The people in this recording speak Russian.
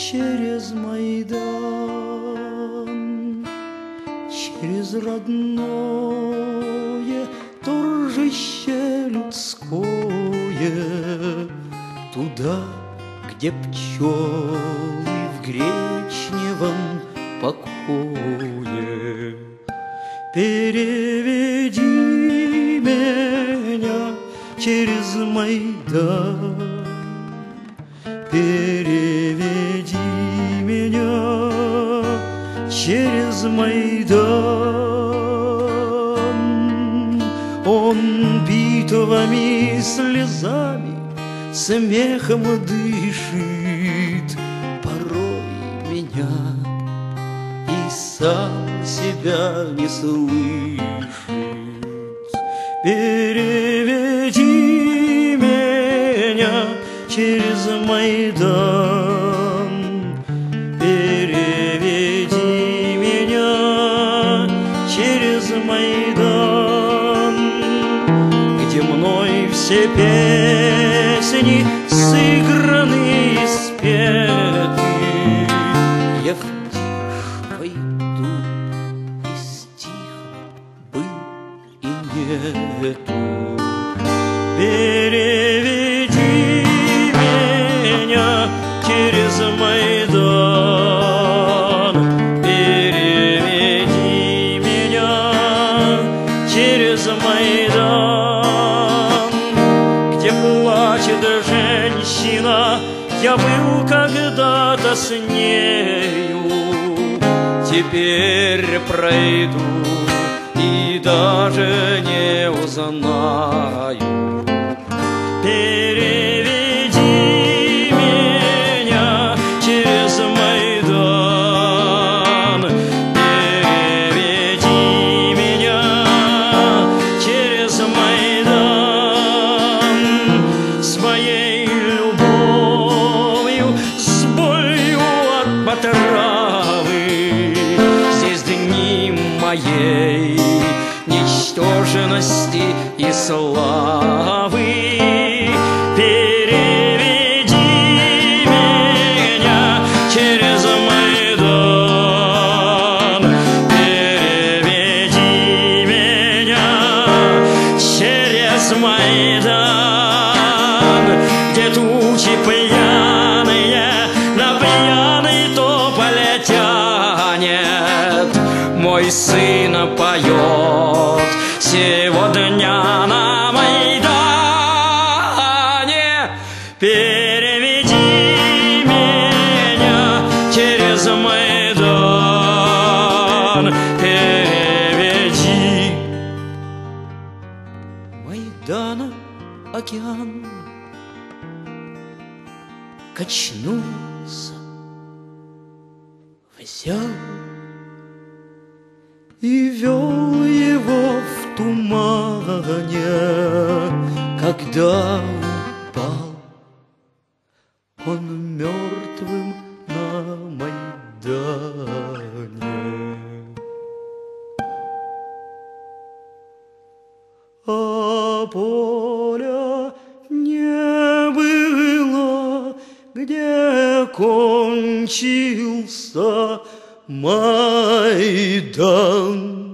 через Майдан, через родное торжище людское, туда, где пчелы в гречневом покое. Переведи меня через Майдан, переведи меня через Майдан. Он битвами, слезами, смехом дышит порой меня и сам себя не слышит. Переведи меня через Майдан, переведи меня через Майдан, где мной все песни сыграны и спеты. Я в тишь войду, и стих был и нету. Переведи меня через Майдан, переведи меня через Майдан, где плачет женщина. Я был когда-то с нею, теперь пройду и даже не узнаю. Переведи меня через Майдан, переведи меня через Майдан, с моей любовью, с болью от отравы. Здесь дни моей ничтожности и славы. Переведи меня через Майдан, переведи меня через Майдан, где тучи пьяные на пьяный тополь тянет. Мой сын поет сегодня на Майдане. Переведи меня через Майдан, переведи. Майдана океан качнулся, взял и вел его в тумане. Когда упал он мертвым на Майдане, а поля не было, где кончился Майдан.